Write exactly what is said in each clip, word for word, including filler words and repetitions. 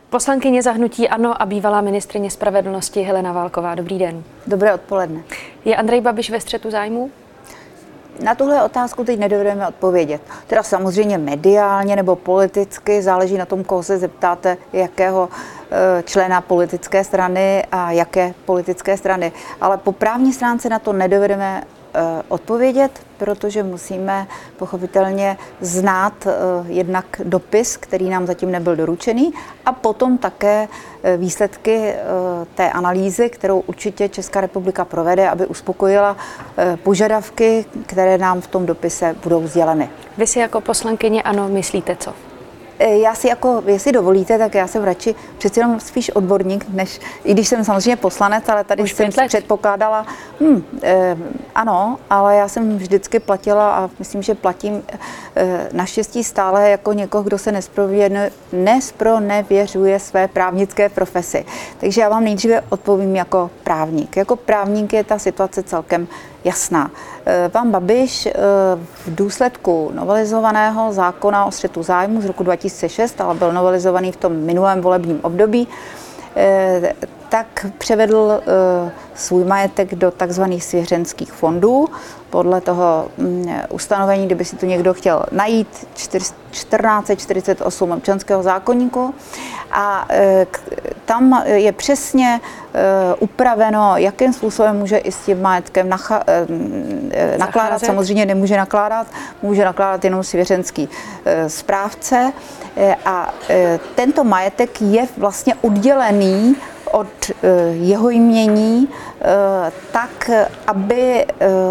Poslankyně za hnutí ANO a bývalá ministryně spravedlnosti Helena Válková. Dobrý den. Dobré odpoledne. Je Andrej Babiš ve střetu zájmů? Na tuhle otázku teď nedovedeme odpovědět. Teda samozřejmě mediálně nebo politicky, záleží na tom, koho se zeptáte, jakého člena politické strany a jaké politické strany. Ale po právní stránce na to nedovedeme odpovědět, protože musíme pochopitelně znát jednak dopis, který nám zatím nebyl doručený, a potom také výsledky té analýzy, kterou určitě Česká republika provede, aby uspokojila požadavky, které nám v tom dopise budou sděleny. Vy si jako poslankyně ANO myslíte co? Já si jako, jestli dovolíte, tak já jsem radši přeci jenom spíš odborník, než, i když jsem samozřejmě poslanec, ale tady Už jsem předpokládala, hm, eh, ano, ale já jsem vždycky platila a myslím, že platím eh, naštěstí stále jako někoho, kdo se nespronevěřuje své právnické profesi. Takže já vám nejdříve odpovím jako právník. Jako právník je ta situace celkem jasná. Pan Babiš v důsledku novelizovaného zákona o střetu zájmů z roku dva tisíce šest, ale byl novelizovaný v tom minulém volebním období, tak převedl svůj majetek do takzvaných svěřenských fondů. Podle toho ustanovení, kdyby si to někdo chtěl najít, čtrnáct čtyřicet osm občanského zákoníku. A tam je přesně upraveno, jakým způsobem může i s tím majetkem nacha- nakládat. Samozřejmě nemůže nakládat, může nakládat jenom svěřenský správce. A tento majetek je vlastně oddělený od jeho jmění tak, aby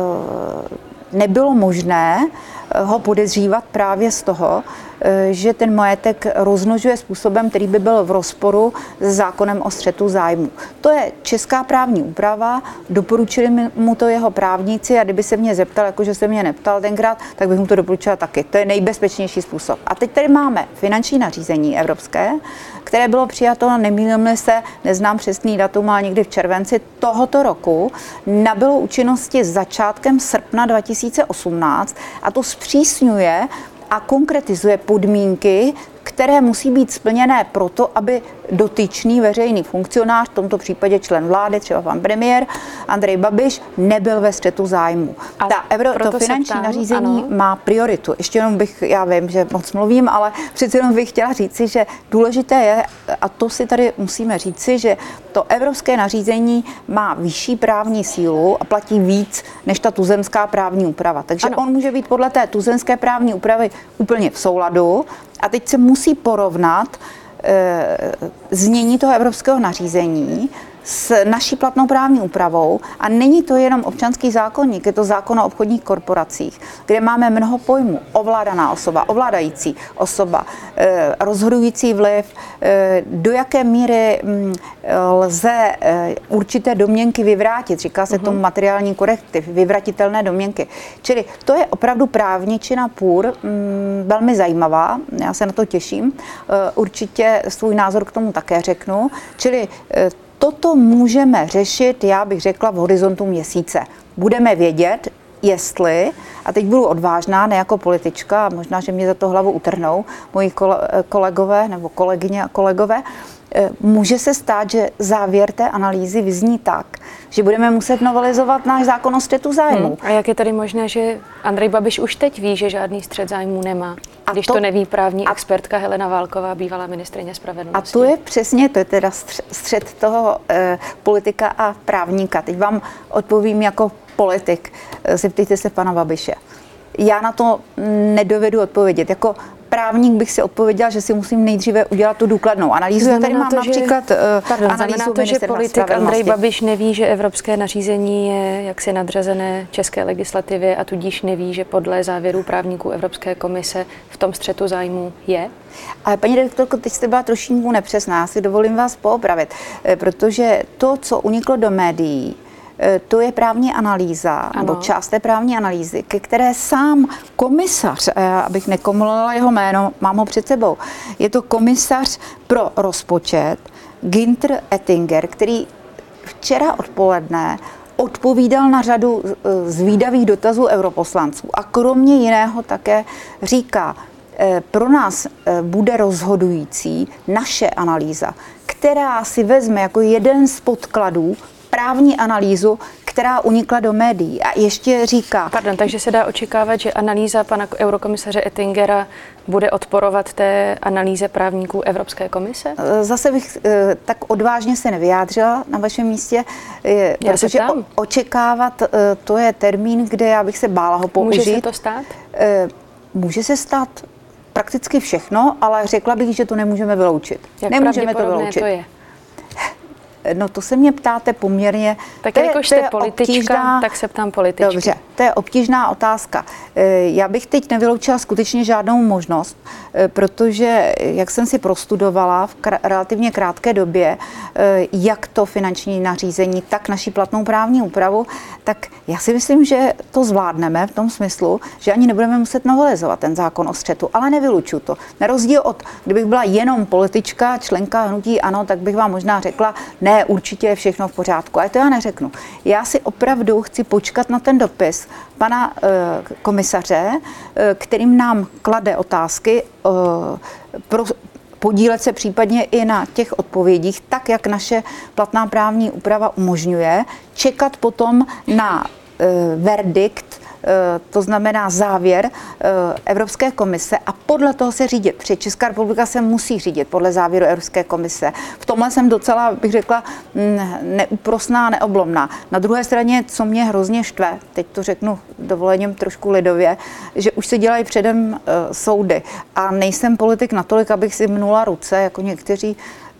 nebylo možné ho podezřívat právě z toho, že ten majetek rozmnožuje způsobem, který by byl v rozporu s zákonem o střetu zájmů. To je česká právní úprava, doporučili mu to jeho právníci a kdyby se mě zeptal, jakože se mě neptal tenkrát, tak bych mu to doporučila taky. To je nejbezpečnější způsob. A teď tady máme finanční nařízení evropské, které bylo přijato, nemýlím se, neznám přesný datum, ale někdy v červenci tohoto roku, nabylo účinnosti začátkem srpna dva tisíce osmnáct a to zpřísňuje a konkretizuje podmínky, které musí být splněné proto, aby dotyčný veřejný funkcionář, v tomto případě člen vlády, třeba pan premiér Andrej Babiš, nebyl ve střetu zájmů. Ta Euro, to finanční ptám, nařízení ano. má prioritu. Ještě jenom bych, já vím, že moc mluvím, ale přece jenom bych chtěla říci, že důležité je, a to si tady musíme říci, že to evropské nařízení má vyšší právní sílu a platí víc než ta tuzemská právní úprava. Takže ano. on může být podle té tuzemské právní úpravy úplně v souladu. A teď se musí porovnat e, znění toho evropského nařízení s naší platnou právní úpravou. A není to jenom občanský zákoník, je to zákon o obchodních korporacích, kde máme mnoho pojmů. Ovládaná osoba, ovládající osoba, e, rozhodující vliv, e, do jaké míry m, lze e, určité domněnky vyvrátit. Říká se tomu materiální korektiv, vyvratitelné domněnky. Čili to je opravdu právničina půr, m, velmi zajímavá, já se na to těším. E, určitě svůj názor k tomu také řeknu. Čili e, Toto můžeme řešit, já bych řekla, v horizontu měsíce. Budeme vědět, jestli, a teď budu odvážná, ne jako politička, a možná, že mě za to hlavu utrhnou moji kolegové nebo kolegyně a kolegové, může se stát, že závěr té analýzy vyzní tak, že budeme muset novelizovat náš zákon o střetu zájmů. Hmm. A jak je tedy možné, že Andrej Babiš už teď ví, že žádný střet zájmů nemá, a když to, to neví právní a, expertka Helena Válková, bývalá ministryně spravedlnosti? A to je přesně, to je teda střet toho eh, politika a právníka. Teď vám odpovím jako politik. Zeptejte se pana Babiše. Já na to nedovedu odpovědět. Jako právník bych si odpověděla, že si musím nejdříve udělat tu důkladnou analýzu. Já tady mám to, například že, pardon, analýzu to, že politik Andrej Babiš neví, že evropské nařízení je jaksi nadřazené české legislativě a tudíž neví, že podle závěrů právníků Evropské komise v tom střetu zájmů je? Ale paní redaktorko, teď jste byla trošku nepřesná, já si dovolím vás poopravit, protože to, co uniklo do médií, to je právní analýza, ano. nebo část té právní analýzy, ke které sám komisař, abych nekomolila jeho jméno, mám ho před sebou, je to komisař pro rozpočet Günther Oettinger, který včera odpoledne odpovídal na řadu zvídavých dotazů europoslanců a kromě jiného také říká, pro nás bude rozhodující naše analýza, která si vezme jako jeden z podkladů právní analýzu, která unikla do médií a ještě říká... Pardon, takže se dá očekávat, že analýza pana eurokomisaře Oettingera bude odporovat té analýze právníků Evropské komise? Zase bych tak odvážně se nevyjádřila na vašem místě, já protože očekávat, to je termín, kde já bych se bála ho použít. Může se to stát? Může se stát prakticky všechno, ale řekla bych, že to nemůžeme vyloučit. Jak nemůžeme to vyloučit. To je? No to se mě ptáte poměrně... Tak jakož jste politička, obtížná, tak se ptám političky. Dobře, to je obtížná otázka. Já bych teď nevyloučila skutečně žádnou možnost, protože, jak jsem si prostudovala v kr- relativně krátké době, jak to finanční nařízení, tak naši platnou právní úpravu, tak já si myslím, že to zvládneme v tom smyslu, že ani nebudeme muset novelizovat ten zákon o střetu, ale nevylučuju to. Na rozdíl od, kdybych byla jenom politička, členka hnutí ANO, tak bych vám možná řekla, ne, určitě je všechno v pořádku, ale to já neřeknu. Já si opravdu chci počkat na ten dopis pana e, komisaře, e, kterým nám klade otázky, e, pro, podílet se případně i na těch odpovědích, tak jak naše platná právní úprava umožňuje, čekat potom na e, verdikt, to znamená závěr Evropské komise a podle toho se řídit. Protože Česká republika se musí řídit podle závěru Evropské komise. V tomhle jsem docela, bych řekla, neúprosná, neoblomná. Na druhé straně, co mě hrozně štve, teď to řeknu dovolením trošku lidově, že už se dělají předem soudy a nejsem politik natolik, abych si mnula ruce, jako někteří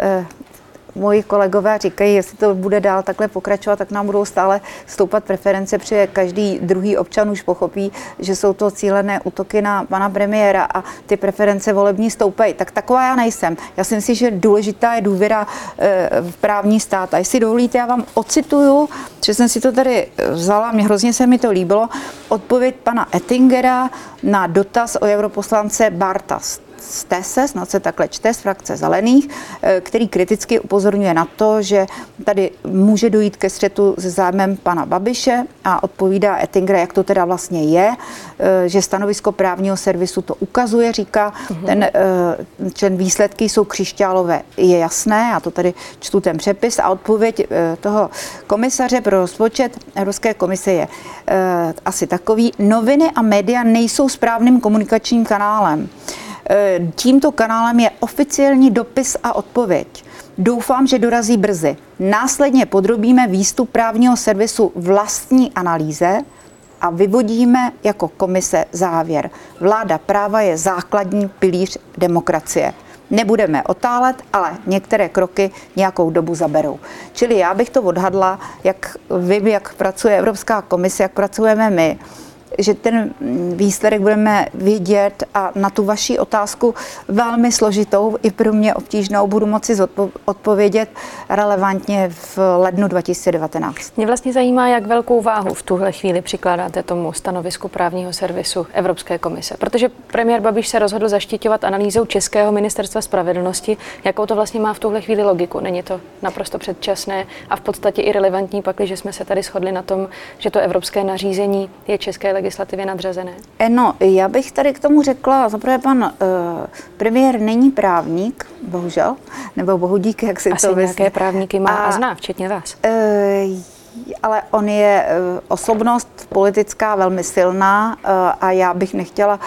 moji kolegové říkají, jestli to bude dál takhle pokračovat, tak nám budou stále stoupat preference, protože každý druhý občan už pochopí, že jsou to cílené útoky na pana premiéra a ty preference volební stoupají. Tak taková já nejsem. Já si myslím, že důležitá je důvěra v právní stát. A jestli dovolíte, já vám ocituju, že jsem si to tady vzala, mě hrozně se mi to líbilo, odpověď pana Oettingera na dotaz o europoslance Barta Stesse, snad se takhle čte, z frakce Zelených, který kriticky upozorňuje na to, že tady může dojít ke střetu se zájmem pana Babiše a odpovídá Oettinger, jak to teda vlastně je, že stanovisko právního servisu to ukazuje, říká, uhum. ten, ten výsledky jsou křišťálové, je jasné, já to tady čtu ten přepis a odpověď toho komisaře pro rozpočet Evropské komise je asi takový, noviny a média nejsou správným komunikačním kanálem. Tímto kanálem je oficiální dopis a odpověď. Doufám, že dorazí brzy. Následně podrobíme výstup právního servisu vlastní analýze a vyvodíme jako komise závěr. Vláda práva je základní pilíř demokracie. Nebudeme otálet, ale některé kroky nějakou dobu zaberou. Čili já bych to odhadla, jak vím, jak pracuje Evropská komise, jak pracujeme my, že ten výsledek budeme vidět a na tu vaši otázku velmi složitou i pro mě obtížnou budu moci zodpo- odpovědět relevantně v lednu dva tisíce devatenáct. Mě vlastně zajímá, jak velkou váhu v tuhle chvíli přikládáte tomu stanovisku právního servisu Evropské komise, protože premiér Babiš se rozhodl zaštiťovat analýzou Českého ministerstva spravedlnosti, jakou to vlastně má v tuhle chvíli logiku. Není to naprosto předčasné a v podstatě i relevantní, pakliže jsme se tady shodli na tom, že to evropské nařízení je české legislativě nadřazené? No, já bych tady k tomu řekla, zaprvé pan uh, premiér není právník, bohužel, nebo bohudík, jak si Asi to nějaké vysvět. Právníky má a, a zná, včetně vás. Uh, ale on je uh, osobnost politická velmi silná uh, a já bych nechtěla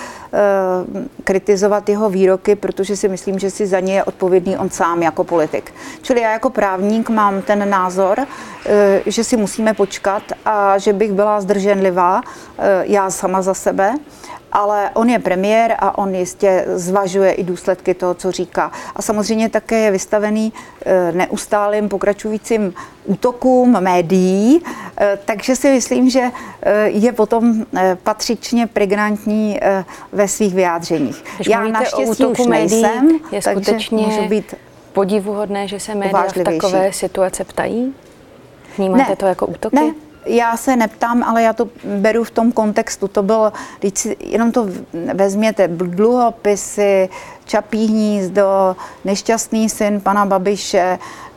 uh, kritizovat jeho výroky, protože si myslím, že si za ně je odpovědný on sám jako politik. Čili já jako právník mám ten názor, uh, že si musíme počkat a že bych byla zdrženlivá, uh, já sama za sebe, ale on je premiér a on jistě zvažuje i důsledky toho, co říká. A samozřejmě také je vystavený neustálým pokračujícím útokům médií, takže si myslím, že je potom patřičně pregnantní ve svých vyjádřeních. Když Já naštěstí už médií, nejsem, je skutečně můžu být podivuhodné, že se média v takové situace ptají? Vnímáte ne, to jako útoky? Ne. Já se neptám, ale já to beru v tom kontextu. To bylo, když si jenom to vezměte, dluhopisy, Čapí hnízdo, nešťastný syn pana Babiše,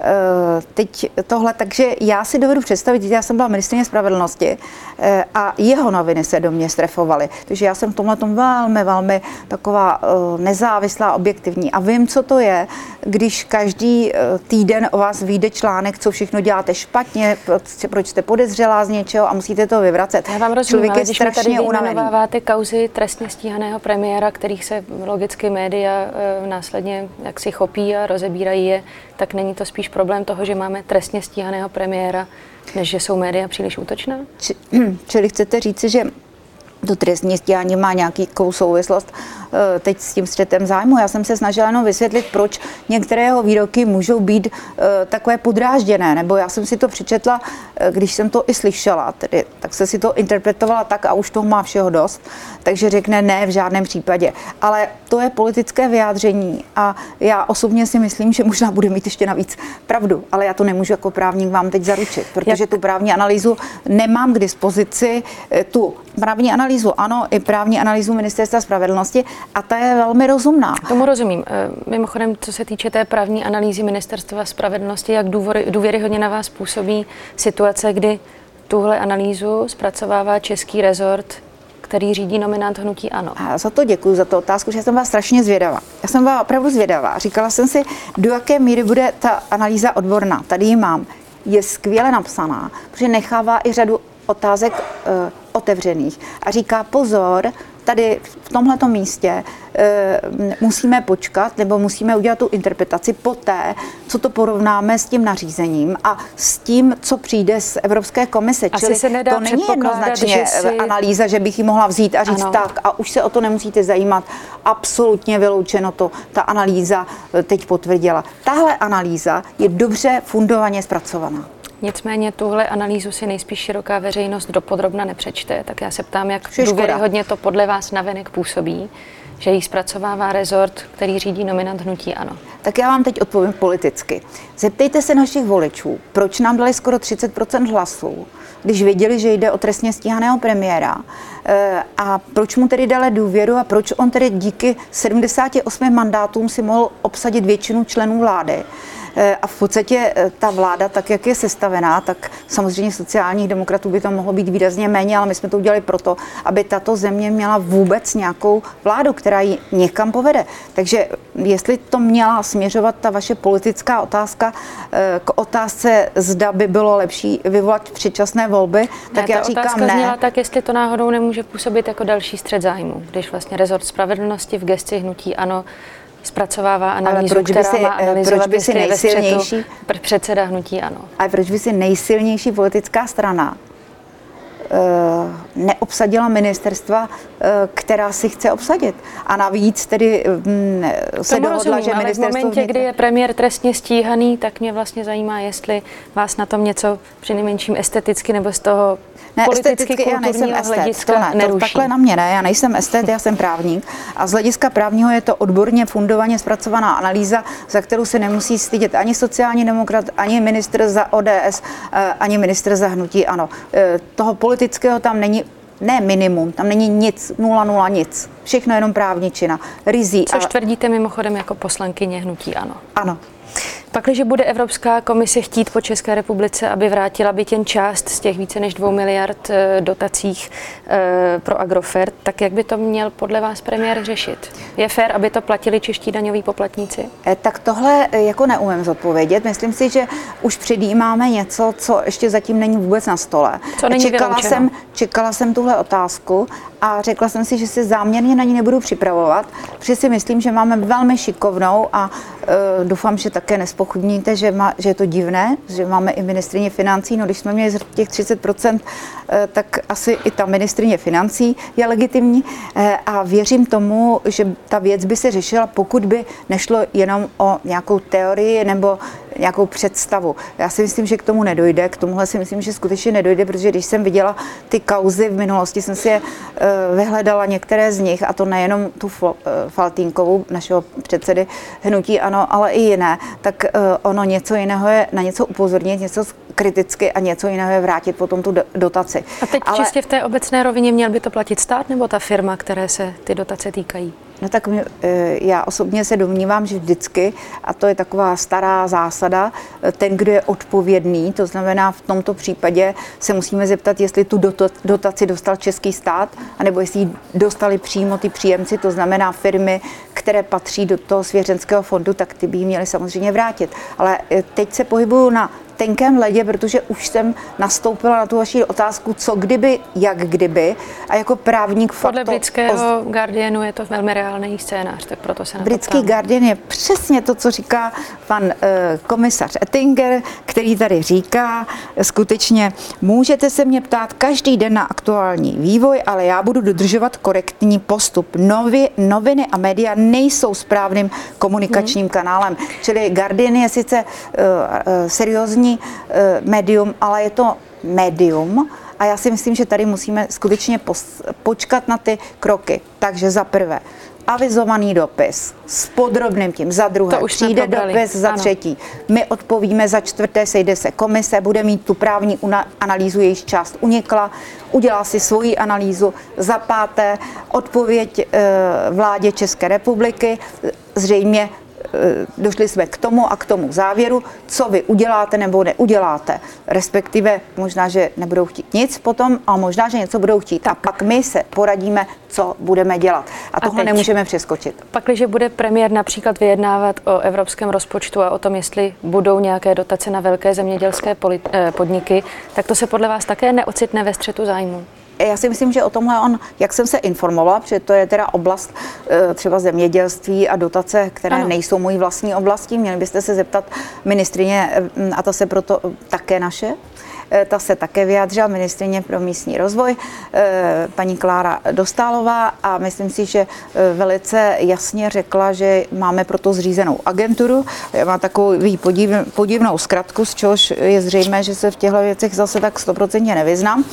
teď tohle, takže já si dovedu představit, já jsem byla ministryně spravedlnosti a jeho noviny se do mě strefovaly, takže já jsem v tomhletom velmi, velmi taková nezávislá, objektivní a vím, co to je, když každý týden o vás vyjde článek, co všechno děláte špatně, proč jste podezřelá z něčeho a musíte to vyvracet. Já vám rozumím, Člověk ale je když mi tady strašně unavený. vyjmenováváte kauzy trestně stíhaného premiéra, kterých se logicky média e, následně jaksi chopí a rozebírají je, tak není to spíš problém toho, že máme trestně stíhaného premiéra, než že jsou média příliš útočná? Či, čili chcete říci, že to trestní stíhání má nějakou souvislost teď s tím střetem zájmu. Já jsem se snažila jenom vysvětlit, proč některé jeho výroky můžou být takové podrážděné, nebo já jsem si to přečetla, když jsem to i slyšela, tedy, tak se si to interpretovala tak a už toho má všeho dost, takže řekne ne v žádném případě. Ale to je politické vyjádření a já osobně si myslím, že možná bude mít ještě navíc pravdu, ale já to nemůžu jako právník vám teď zaručit, protože tu právní analýzu nemám k dispozici, tu právní analýzu ano, i právní analýzu Ministerstva spravedlnosti a ta je velmi rozumná. Tomu rozumím. Mimochodem, co se týče té právní analýzy Ministerstva spravedlnosti, jak důvěryhodně na vás působí situace, kdy tuhle analýzu zpracovává český rezort, který řídí nominant hnutí ANO? A za to děkuji, za tu otázku, že jsem byla strašně zvědavá. Já jsem byla opravdu zvědavá. Říkala jsem si, do jaké míry bude ta analýza odborná. Tady ji mám. Je skvěle napsaná, protože nechává i řadu otázek e, otevřených. A říká pozor, tady v tomhletom místě e, musíme počkat, nebo musíme udělat tu interpretaci poté, co to porovnáme s tím nařízením a s tím, co přijde z Evropské komise. Asi Čili se nedá to není jednoznačně že si... analýza, že bych ji mohla vzít a říct ano. Tak a už se o to nemusíte zajímat. Absolutně vyloučeno to. Ta analýza teď potvrdila. Tahle analýza je dobře fundovaně zpracovaná. Nicméně tuhle analýzu si nejspíš široká veřejnost dopodrobna nepřečte, tak já se ptám, jak důvěryhodně to podle vás navenek působí, že ji zpracovává rezort, který řídí nominant hnutí ANO. Tak já vám teď odpovím politicky. Zeptejte se našich voličů, proč nám dali skoro třicet procent hlasů, když věděli, že jde o trestně stíhaného premiéra, a proč mu tedy dali důvěru a proč on tedy díky sedmdesáti osmi mandátům si mohl obsadit většinu členů vlády. A v podstatě ta vláda, tak jak je sestavená, tak samozřejmě sociálních demokratů by to mohlo být výrazně méně, ale my jsme to udělali proto, aby tato země měla vůbec nějakou vládu, která ji někam povede. Takže jestli to měla směřovat ta vaše politická otázka k otázce, zda by bylo lepší vyvolat předčasné volby, ne, tak já říkám otázka ne. Zněla tak, jestli to náhodou nemůže působit jako další střet zájmu, když vlastně rezort spravedlnosti v gesci hnutí ANO zpracovává analýzu, proč by která si, má analyzovat, proč by si nejsilnější předseda hnutí ANO. Ale proč by si nejsilnější politická strana uh, neobsadila ministerstva, uh, která si chce obsadit? A navíc tedy um, se Tomu dohodla, rozumím, že ale ministerstvo... v momentě, vnitra... kdy je premiér trestně stíhaný, tak mě vlastně zajímá, jestli vás na tom něco přinejmenším esteticky nebo z toho Ne, politicky já nejsem estet, to ne, to takhle na mě ne, já nejsem estet, já jsem právník a z hlediska právního je to odborně fundovaně zpracovaná analýza, za kterou se nemusí stydět ani sociální demokrat, ani ministr za O D S, ani ministr za hnutí ANO. Toho politického tam není ne minimum, tam není nic, nula, nula, nic. Všechno jenom právničina, rizí. Což a... tvrdíte mimochodem jako poslankyně hnutí ANO. Ano. Pakliže bude Evropská komise chtít po České republice, aby vrátila byť jen část z těch více než dvou miliard dotacích pro Agrofert, tak jak by to měl podle vás premiér řešit? Je fér, aby to platili čeští daňoví poplatníci? Tak tohle jako neumím zodpovědět. Myslím si, že už předjímáme něco, co ještě zatím není vůbec na stole. Co není čekala jsem, čekala jsem tuhle otázku a řekla jsem si, že se záměrně na ní nebudu připravovat, protože si myslím, že máme velmi šikovnou a uh, doufám, že také nespochybníte, že, má, že je to divné, že máme i ministryně financí. No, když jsme měli těch třicet procent, uh, tak asi i ta ministryně financí je legitimní uh, a věřím tomu, že ta věc by se řešila, pokud by nešlo jenom o nějakou teorii nebo nějakou představu. Já si myslím, že k tomu nedojde, k tomuhle si myslím, že skutečně nedojde, protože když jsem viděla ty kauzy v minulosti, jsem si je uh, vyhledala některé z nich, a to nejenom tu uh, Faltýnkovou, našeho předsedy hnutí ANO, ale i jiné, tak uh, ono něco jiného je na něco upozornit, něco kriticky a něco jiného je vrátit potom tu dotaci. A teď ale... čistě v té obecné rovině měl by to platit stát nebo ta firma, které se ty dotace týkají? No tak my, já osobně se domnívám, že vždycky, a to je taková stará zásada, ten, kdo je odpovědný, to znamená v tomto případě se musíme zeptat, jestli tu dotaci dostal český stát, anebo jestli ji dostali přímo ty příjemci, to znamená firmy, které patří do toho svěřenského fondu, tak ty by ji měly samozřejmě vrátit. Ale teď se pohybuju na tenkém ledě, protože už jsem nastoupila na tu vaši otázku, co kdyby, jak kdyby. A jako právník fakt podle britského oz... Guardianu je to velmi reálný scénář, tak proto se na to Britský ptám. Guardian je přesně to, co říká pan uh, komisař Oettinger, který tady říká, skutečně můžete se mě ptát každý den na aktuální vývoj, ale já budu dodržovat korektní postup. Novi, noviny a média nejsou správným komunikačním hmm. kanálem. Čili Guardian je sice uh, uh, seriózní médium, ale je to médium a já si myslím, že tady musíme skutečně počkat na ty kroky. Takže za prvé avizovaný dopis s podrobným tím, za druhé přijde dopis, za ano. třetí my odpovíme, za čtvrté sejde se komise, bude mít tu právní analýzu, jejíž část unikla, udělá si svoji analýzu, za páté odpověď vládě České republiky, zřejmě došli jsme k tomu a k tomu závěru, co vy uděláte nebo neuděláte. Respektive možná, že nebudou chtít nic potom, a možná, že něco budou chtít. Tak. A pak my se poradíme, co budeme dělat. A, a tohle teď nemůžeme přeskočit. Pak, když bude premiér například vyjednávat o evropském rozpočtu a o tom, jestli budou nějaké dotace na velké zemědělské podniky, tak to se podle vás také neocitne ve střetu zájmu? Já si myslím, že o tomhle on, jak jsem se informovala, protože to je teda oblast třeba zemědělství a dotace, které ano. nejsou mojí vlastní oblastí, měli byste se zeptat ministryně, a ta se proto také naše, ta se také vyjádřila, ministryně pro místní rozvoj, paní Klára Dostálová, a myslím si, že velice jasně řekla, že máme proto zřízenou agenturu. Má takovou podív, podivnou zkratku, z čehož je zřejmé, že se v těchto věcech zase tak stoprocentně nevyznám.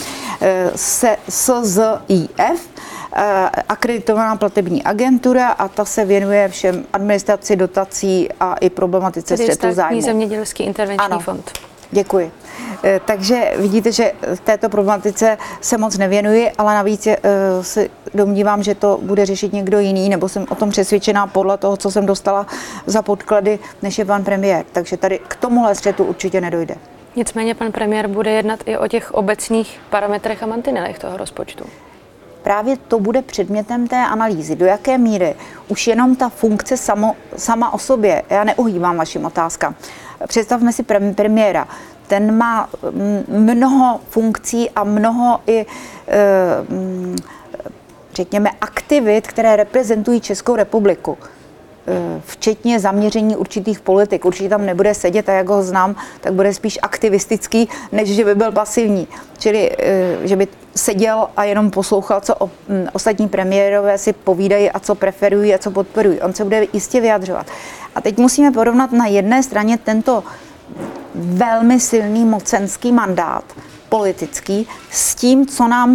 S Z I F, akreditovaná platební agentura, a ta se věnuje všem administraci dotací a i problematice střetu zájmu. Státní zemědělský intervenční ano. fond. Děkuji. Takže vidíte, že v této problematice se moc nevěnuji, ale navíc se domnívám, že to bude řešit někdo jiný, nebo jsem o tom přesvědčená podle toho, co jsem dostala za podklady, než je pan premiér. Takže tady k tomuhle střetu určitě nedojde. Nicméně pan premiér bude jednat i o těch obecných parametrech a mantinelech toho rozpočtu. Právě to bude předmětem té analýzy. Do jaké míry už jenom ta funkce samo, sama o sobě, já neuhýbám vašim otázkám. Představme si premiéra. Ten má mnoho funkcí a mnoho i, řekněme, aktivit, které reprezentují Českou republiku. Včetně zaměření určitých politik. Určitě tam nebude sedět, a jak ho znám, tak bude spíš aktivistický, než že by byl pasivní. Čili, že by seděl a jenom poslouchal, co o, ostatní premiérové si povídají a co preferují a co podporují. On se bude jistě vyjadřovat. A teď musíme porovnat na jedné straně tento velmi silný mocenský mandát politický s tím, co nám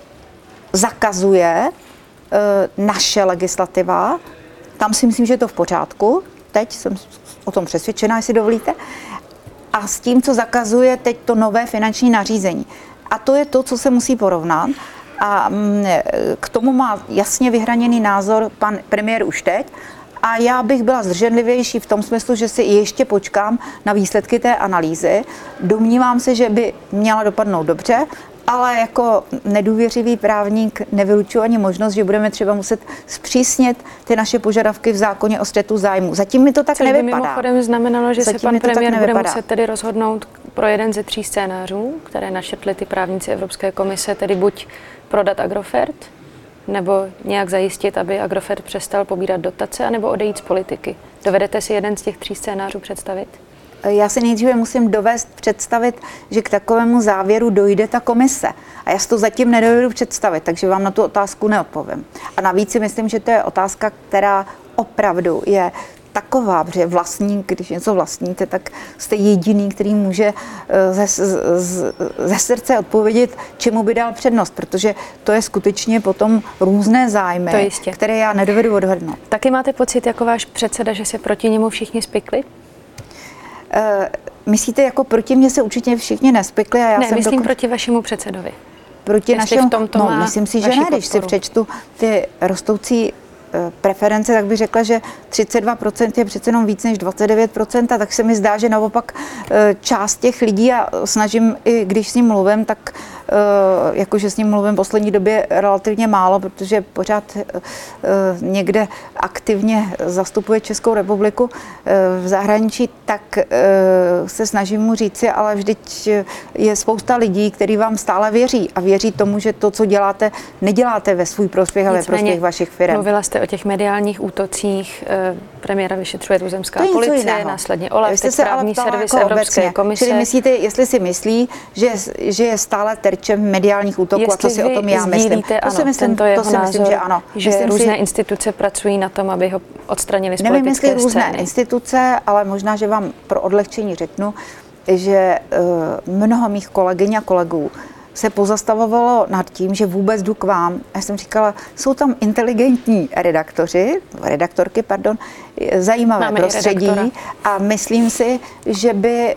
zakazuje e, naše legislativa. Tam si myslím, že je to v pořádku. Teď jsem o tom přesvědčená, jestli dovolíte. A s tím, co zakazuje teď to nové finanční nařízení. A to je to, co se musí porovnat. A k tomu má jasně vyhraněný názor pan premiér už teď. A já bych byla zdrženlivější v tom smyslu, že si ještě počkám na výsledky té analýzy. Domnívám se, že by měla dopadnout dobře, ale jako nedůvěřivý právník nevylučuji ani možnost, že budeme třeba muset zpřísnit ty naše požadavky v zákoně o střetu zájmu. Zatím mi to tak Což nevypadá. By mimochodem znamenalo, že Zatím se pan premiér bude nevypadá. muset tedy rozhodnout pro jeden ze tří scénářů, které našetli ty právníci Evropské komise, tedy buď prodat Agrofert, nebo nějak zajistit, aby Agrofert přestal pobírat dotace, anebo odejít z politiky. Dovedete si jeden z těch tří scénářů představit? Já si nejdříve musím dovést představit, že k takovému závěru dojde ta komise. A já si to zatím nedovedu představit, takže vám na tu otázku neodpovím. A navíc si myslím, že to je otázka, která opravdu je taková, protože vlastník, když něco vlastníte, tak jste jediný, který může ze, ze, ze srdce odpovědět, čemu by dal přednost, protože to je skutečně potom různé zájmy, které já nedovedu odhadnout. Taky máte pocit, jako váš předseda, že se proti němu všichni spikli? Uh, myslíte, jako proti mně se určitě všichni nespikli? A já ne, jsem myslím dokon... proti vašemu předsedovi. Proti našemu... v tomto no, má myslím si, že ne, podporu. když si přečtu ty rostoucí preference, tak bych řekla, že třicet dva procent je přece jenom víc než dvacet devět procent, a tak se mi zdá, že naopak část těch lidí, a snažím i když s ním mluvím, tak jakože s ním mluvím v poslední době relativně málo, protože pořád někde aktivně zastupuje Českou republiku v zahraničí, tak se snažím mu říci, ale vždyť je spousta lidí, kteří vám stále věří a věří tomu, že to, co děláte, neděláte ve svůj prospěch, ale ve prospěch vašich firem. Mluvila jste o těch mediálních útocích, premiéra vyšetřuje tuzemská policie, následně OLAF, teď právní servis jako Evropské obecně. komise. Čili myslíte, jestli si myslí, že, že je stále terčem mediálních útoků, jestli a co si o tom já myslím? To ano, si myslím, tento jeho to si myslím, názor, že ano. Že myslím různé si, instituce pracují na tom, aby ho odstranili z nevím, politické jestli různé scény. instituce, ale možná, že vám pro odlehčení řeknu, že uh, mnoho mých kolegyň a kolegů se pozastavovalo nad tím, že vůbec jdu k vám. Já jsem říkala, jsou tam inteligentní redaktoři, redaktorky, pardon, zajímavé Máme prostředí a myslím si, že by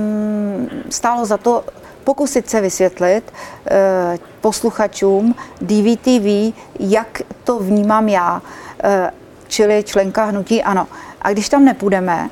mm, stálo za to pokusit se vysvětlit uh, posluchačům D V T V, jak to vnímám já, uh, čili členka hnutí ANO. A když tam nepůjdeme,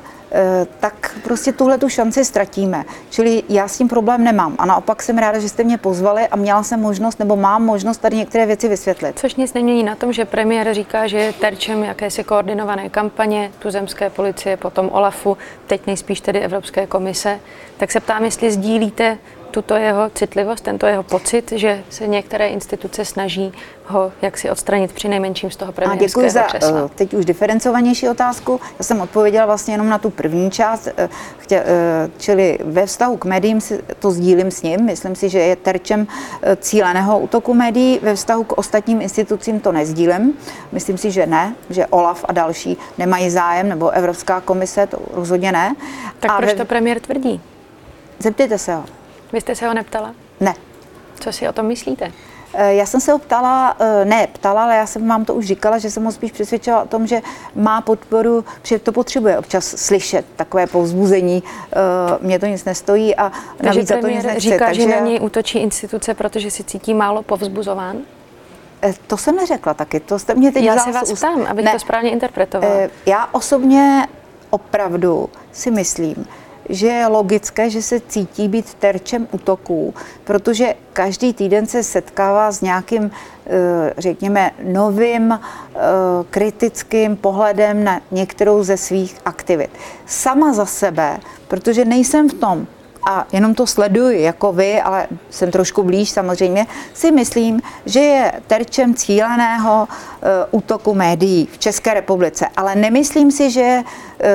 tak prostě tuhle tu šanci ztratíme. Čili já s tím problém nemám. A naopak jsem ráda, že jste mě pozvali a měla jsem možnost, nebo mám možnost tady některé věci vysvětlit. Což nic nemění na tom, že premiér říká, že je terčem jakési koordinované kampaně tuzemské policie, potom OLAFu, teď nejspíš tedy Evropské komise. Tak se ptám, jestli sdílíte tuto jeho citlivost, tento jeho pocit, že se některé instituce snaží ho jaksi odstranit při nejmenším z toho premiérského křesla. A děkuji za teď už diferencovanější otázku. Já jsem odpověděla vlastně jenom na tu první část, chtě, čili ve vztahu k médiím si to sdílím s ním. Myslím si, že je terčem cíleného útoku médií. Ve vztahu k ostatním institucím to nezdílím. Myslím si, že ne, že OLAF a další nemají zájem, nebo Evropská komise, to rozhodně ne. Tak a proč ve... to premiér tvrdí? Zeptejte se ho. Vy jste se ho neptala? Ne. Co si o tom myslíte? Já jsem se ho ptala, ne ptala, ale já jsem vám to už říkala, že jsem ho spíš přesvědčila o tom, že má podporu, že to potřebuje občas slyšet, takové povzbuzení, mě to nic nestojí a navíc za to nic nechci. Říká, takže... že na něj útočí instituce, protože si cítí málo povzbuzován? To jsem neřekla taky, to jste mě teď Já vzala se vás z úst. ptám, abych ne. to správně interpretovala. Já osobně opravdu si myslím, že je logické, že se cítí být terčem útoků, protože každý týden se setkává s nějakým, řekněme, novým kritickým pohledem na některou ze svých aktivit. Sama za sebe, protože nejsem v tom, a jenom to sleduji jako vy, ale jsem trošku blíž samozřejmě, si myslím, že je terčem cíleného uh, útoku médií v České republice. Ale nemyslím si, že je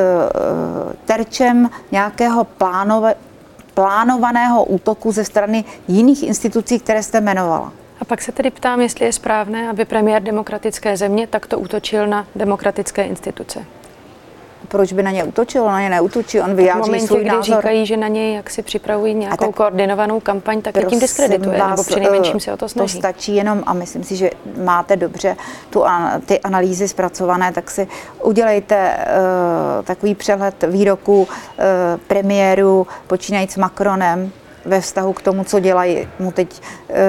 uh, terčem nějakého plánova, plánovaného útoku ze strany jiných institucí, které jste jmenovala. A pak se tedy ptám, jestli je správné, aby premiér demokratické země takto útočil na demokratické instituce. Proč by na ně útočil? On na ně neútočí, on vyjádří v momentě, svůj kdy názor. říkají, že na něj jak si připravují nějakou tak koordinovanou kampaň, tak je tím diskredituje, nebo přinejmenším se o to snaží. To stačí jenom, a myslím si, že máte dobře tu, ty analýzy zpracované, tak si udělejte uh, takový přehled výroků uh, premiéru, počínajíc s Macronem, ve vztahu k tomu, co dělají mu teď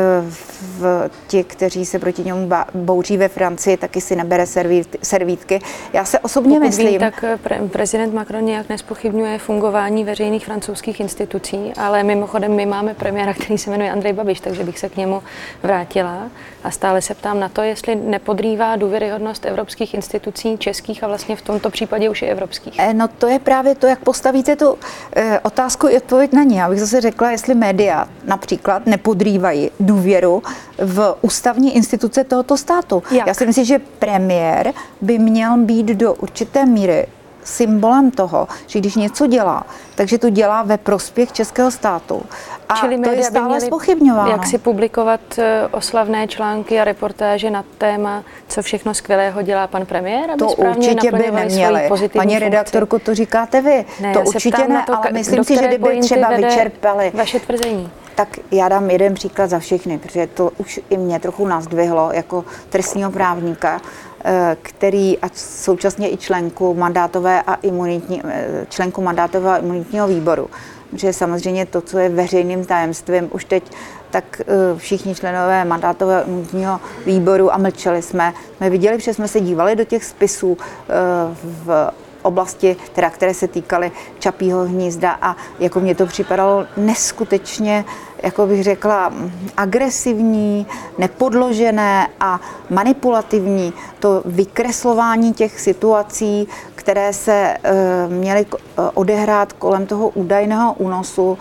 v, ti, kteří se proti němu bouří ve Francii, taky si nebere servít, servítky. Já se osobně Pokud myslím... Vím, tak pre, prezident Macron nějak nespochybňuje fungování veřejných francouzských institucí, ale mimochodem my máme premiéra, který se jmenuje Andrej Babiš, takže bych se k němu vrátila a stále se ptám na to, jestli nepodrývá důvěryhodnost evropských institucí, českých a vlastně v tomto případě už i evropských. No to je právě to, jak postavíte tu eh, otázku i odpověď na ní. Já bych zase řekla, jestli média například nepodrývají důvěru v ústavní instituce tohoto státu. Jak? Já si myslím, že premiér by měl být do určité míry symbolem toho, že když něco dělá, takže to dělá ve prospěch českého státu. A Čili to je stále zpochybňováno. Jak si publikovat oslavné články a reportáže na téma, co všechno skvělého dělá pan premiér, aby to určitě by neměli. Paní redaktorko, to říkáte vy. Ne, to určitě ne, to, ale myslím si, že kdyby třeba vyčerpali. Vaše tvrzení. Tak já dám jeden příklad za všechny, protože to už i mě trochu nazdvihlo jako trestního právníka, který a současně i členku mandátové a imunitní, členku mandátového a imunitního výboru. že samozřejmě to, co je veřejným tajemstvím už teď, tak všichni členové mandátového imunitního výboru a mlčeli jsme. My viděli, že jsme se dívali do těch spisů v oblasti, teda, které se týkaly Čapího hnízda a jako mně to připadalo neskutečně, jako bych řekla, agresivní, nepodložené a manipulativní. To vykreslování těch situací, které se e, měly odehrát kolem toho údajného únosu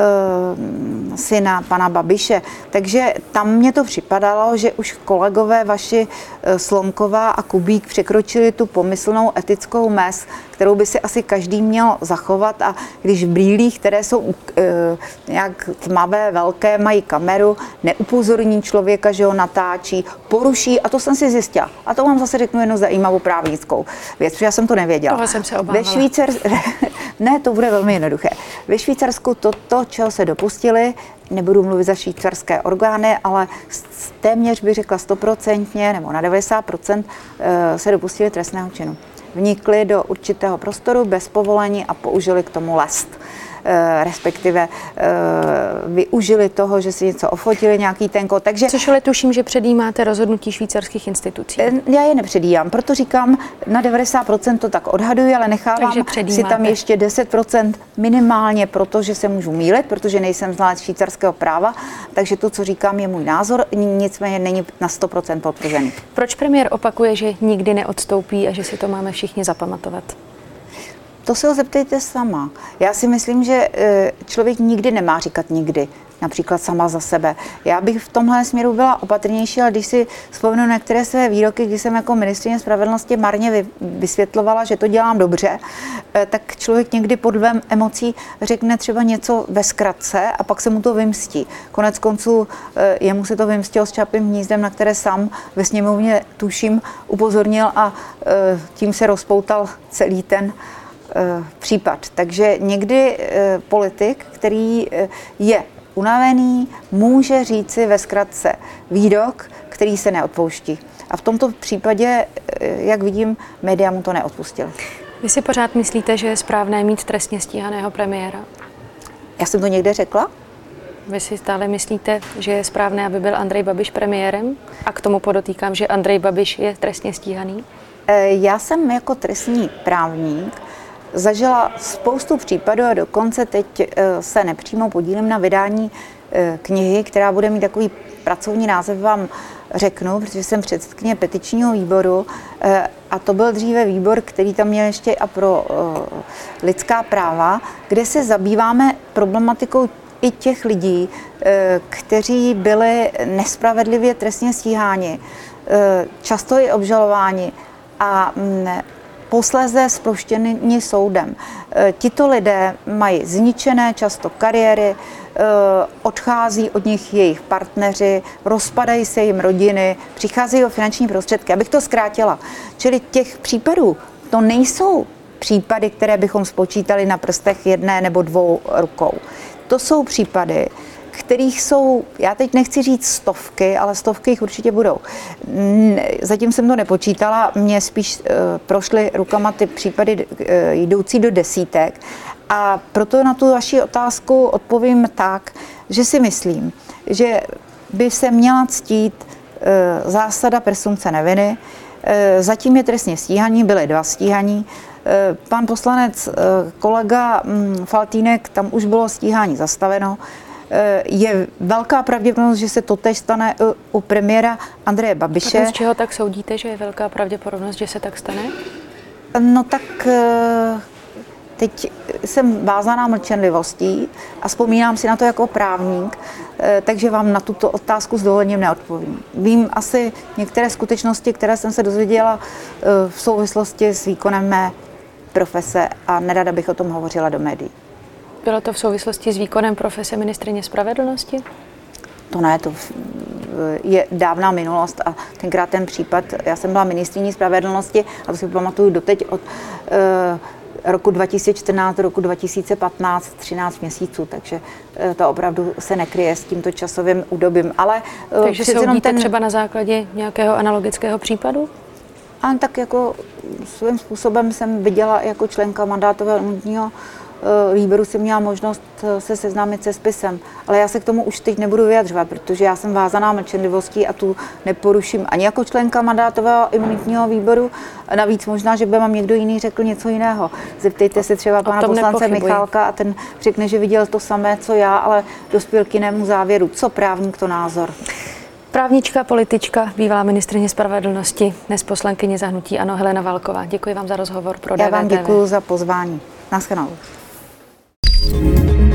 e, syna pana Babiše. Takže tam mně to připadalo, že už kolegové vaši e, Slomková a Kubík překročili tu pomyslnou etickou mez, kterou by si asi každý měl zachovat, a když v brýlích, které jsou e, nějak tmavé, velké, mají kameru, neupozorní člověka, že ho natáčí, poruší, a to jsem si zjistila. A to vám zase řeknu jednu zajímavou právnickou věc, protože já jsem to nevěděla. Toho jsem se obávala. Ve Švýcar... ne, to bude velmi jednoduché. Ve Švýcarsku toto, čeho se dopustili, nebudu mluvit za švýcarské orgány, ale téměř bych řekla stoprocentně nebo na devadesát procent se dopustili trestného činu. Vnikli do určitého prostoru bez povolení a použili k tomu lest. Respektive využili toho, že si něco ofotili, nějaký ten kód. Takže, což ale tuším, že předjímáte rozhodnutí švýcarských institucí. Já je nepředjímám, proto říkám, na devadesát procent to tak odhaduji, ale nechávám si tam ještě deset procent minimálně, protože se můžu mýlit, protože nejsem znalec švýcarského práva, takže to, co říkám, je můj názor, nicméně není na sto procent potvrzený. Proč premiér opakuje, že nikdy neodstoupí a že si to máme všichni zapamatovat? To se ho zeptejte sama. Já si myslím, že člověk nikdy nemá říkat nikdy, například sama za sebe. Já bych v tomhle směru byla opatrnější, ale když si vzpomenu na některé své výroky, kdy jsem jako ministryně spravedlnosti marně vysvětlovala, že to dělám dobře, tak člověk někdy pod vlivem emocí řekne třeba něco ve zkratce a pak se mu to vymstí. Konec konců jemu se to vymstilo s Čapím hnízdem, na které sám ve sněmovně, tuším, upozornil, a tím se rozpoutal celý ten případ. Takže někdy politik, který je unavený, může říci ve zkratce výrok, který se neodpouští. A v tomto případě, jak vidím, média mu to neodpustily. Vy si pořád myslíte, že je správné mít trestně stíhaného premiéra? Já jsem to někde řekla? Vy si stále myslíte, že je správné, aby byl Andrej Babiš premiérem? A k tomu podotýkám, že Andrej Babiš je trestně stíhaný? Já jsem jako trestní právník zažila spoustu případů a dokonce teď se nepřímo podílím na vydání knihy, která bude mít takový pracovní název, vám řeknu, protože jsem předsedkyně petičního výboru, a to byl dříve výbor, který tam měl ještě a pro lidská práva, kde se zabýváme problematikou i těch lidí, kteří byli nespravedlivě trestně stíháni, často i obžalováni a posléze zproštěni soudem. Tito lidé mají zničené často kariéry, odchází od nich jejich partneři, rozpadají se jim rodiny, přicházejí o finanční prostředky. Abych to zkrátila. Čili těch případů, to nejsou případy, které bychom spočítali na prstech jedné nebo dvou rukou. To jsou případy, kterých jsou, já teď nechci říct stovky, ale stovky jich určitě budou. Zatím jsem to nepočítala, mě spíš uh, prošly rukama ty případy uh, jdoucí do desítek, a proto na tu vaši otázku odpovím tak, že si myslím, že by se měla ctít uh, zásada presumpce neviny. Uh, zatím je trestně stíhaní, byly dva stíhaní. Uh, pan poslanec, uh, kolega um, Faltýnek, tam už bylo stíhání zastaveno. Je velká pravděpodobnost, že se totéž stane u premiéra Andreje Babiše. A z čeho tak soudíte, že je velká pravděpodobnost, že se tak stane? No tak teď jsem vázaná mlčenlivostí a vzpomínám si na to jako právník, takže vám na tuto otázku s dovolením neodpovím. Vím asi některé skutečnosti, které jsem se dozvěděla v souvislosti s výkonem mé profese, a nerada bych o tom hovořila do médií. Bylo to v souvislosti s výkonem profese ministryně spravedlnosti? To ne, to je dávná minulost a tenkrát ten případ, já jsem byla ministryní spravedlnosti a to si pamatuju doteď od uh, roku dva tisíce čtrnáct do roku dva tisíce patnáct, třináct měsíců, takže uh, to opravdu se nekryje s tímto časovým údobím. Ale, uh, takže soudíte ten... třeba na základě nějakého analogického případu? A tak jako svým způsobem jsem viděla jako členka mandátového imunitního výboru jsem měla možnost se seznámit se spisem, ale já se k tomu už teď nebudu vyjadřovat, protože já jsem vázaná mlčenlivostí a tu neporuším ani jako členka mandátového imunitního výboru. Navíc možná, že by vám někdo jiný řekl něco jiného. Zeptejte se třeba pana poslance Michálka a ten řekne, že viděl to samé, co já, ale dospěl k jinému závěru. Co právník, to názor. Právnička, politička, bývalá ministryně spravedlnosti, dnes poslankyně za hnutí ANO Helena Válková. Děkuji vám za rozhovor pro D V T V. Já vám děkuji za pozvání. Naschledanou.